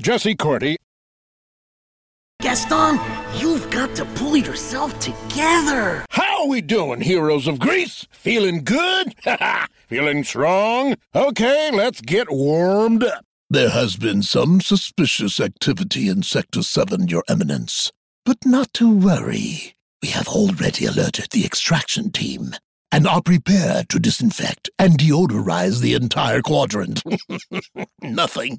Jesse Cordy. Gaston, you've got to pull yourself together. How are we doing, heroes of Greece? Feeling good? Feeling strong? Okay, let's get warmed up. There has been some suspicious activity in Sector 7, Your Eminence. But not to worry. We have already alerted the extraction team and are prepared to disinfect and deodorize the entire quadrant. Nothing.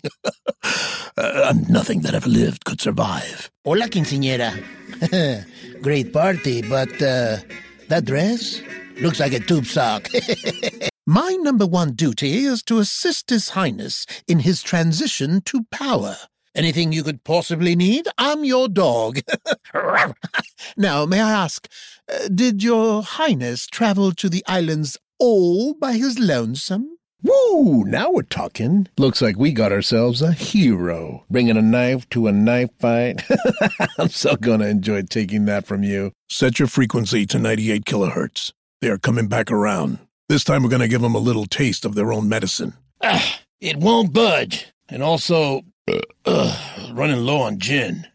Nothing that ever lived could survive. Hola, quinceañera. Great party, but that dress looks like a tube sock. My number one duty is to assist His Highness in his transition to power. Anything you could possibly need, I'm your dog. Now, may I ask, did your Highness travel to the islands all by his lonesome? Woo! Now we're talking. Looks like we got ourselves a hero. Bringing a knife to a knife fight. I'm so gonna enjoy taking that from you. Set your frequency to 98 kilohertz. They are coming back around. This time we're gonna give them a little taste of their own medicine. It won't budge. And also, running low on gin.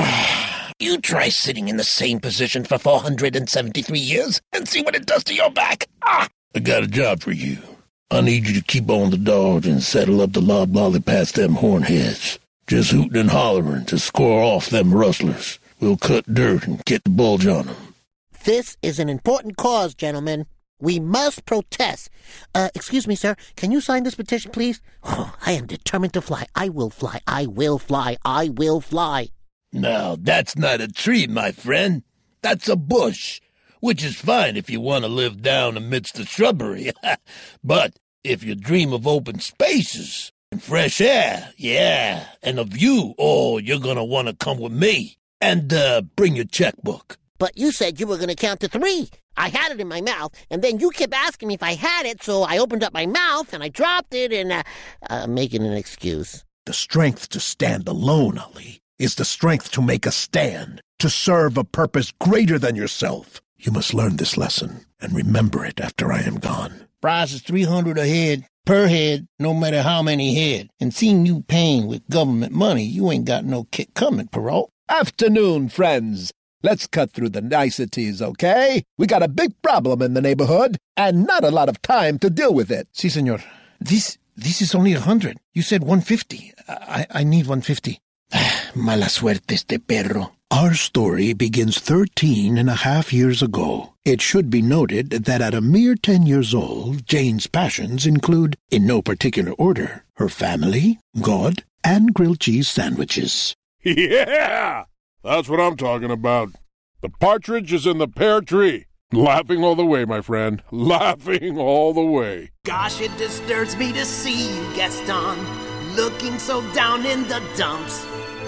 You try sitting in the same position for 473 years and see what it does to your back. I got a job for you. I need you to keep on the dodge and settle up the loblolly past them hornheads. Just hooting and hollering to score off them rustlers. We'll cut dirt and get the bulge on them. This is an important cause, gentlemen. We must protest. Excuse me, sir. Can you sign this petition, please? Oh, I am determined to fly. I will fly. I will fly. I will fly. Now, that's not a tree, my friend. That's a bush, which is fine if you want to live down amidst the shrubbery. But if you dream of open spaces and fresh air, yeah, and a view, oh, you're going to want to come with me and bring your checkbook. But you said you were going to count to 3. I had it in my mouth, and then you kept asking me if I had it, so I opened up my mouth, and I dropped it, and making an excuse. The strength to stand alone, Ali, is the strength to make a stand, to serve a purpose greater than yourself. You must learn this lesson, and remember it after I am gone. Price is $300 a head, per head, no matter how many head. And seeing you paying with government money, you ain't got no kick coming, Perrault. Afternoon, friends. Let's cut through the niceties, okay? We got a big problem in the neighborhood, and not a lot of time to deal with it. Si, senor. This is only 100. You said 150. I need 150. Mala suerte este perro. Our story begins 13 and a half years ago. It should be noted that at a mere 10 years old, Jane's passions include, in no particular order, her family, God, and grilled cheese sandwiches. Yeah! That's what I'm talking about. The partridge is in the pear tree. Laughing all the way, my friend. Laughing all the way. Gosh, it disturbs me to see you, Gaston, looking so down in the dumps.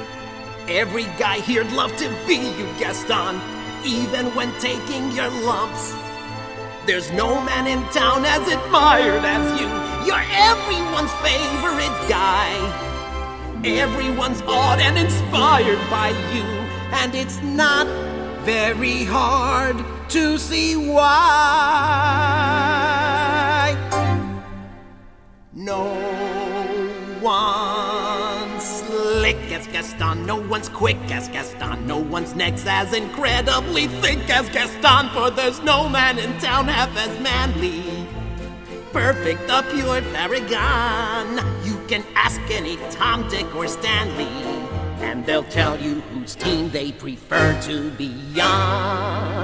Every guy here'd love to be you, Gaston, even when taking your lumps. There's no man in town as admired as you. You're everyone's favorite guy. Everyone's awed and inspired by you, and it's not very hard to see why. No one's slick as Gaston, no one's quick as Gaston, no one's neck's as incredibly thick as Gaston, for there's no man in town half as manly. Perfect, a pure paragon. You can ask any Tom, Dick, or Stanley, and they'll tell you whose team they prefer to be on.